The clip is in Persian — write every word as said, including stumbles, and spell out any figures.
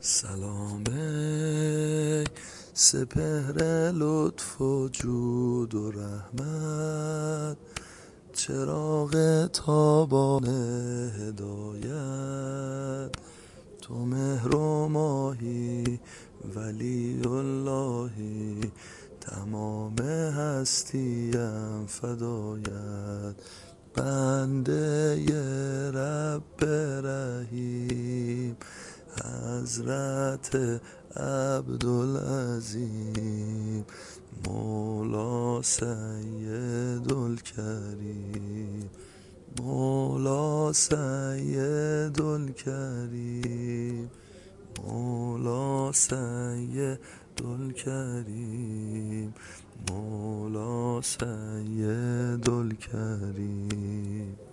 سلام ای سپهر لطف و جود و رحمت، چراغ تابان هدایت. تو مهر و ماهی ولی اللهی، تمام هستیم فدایت. بنده ی رب رحیم، حضرت عبدالعظیم، مولا سیدالکریم، مولا سیدالکریم، مولا سیدالکریم، مولا سیدالکریم.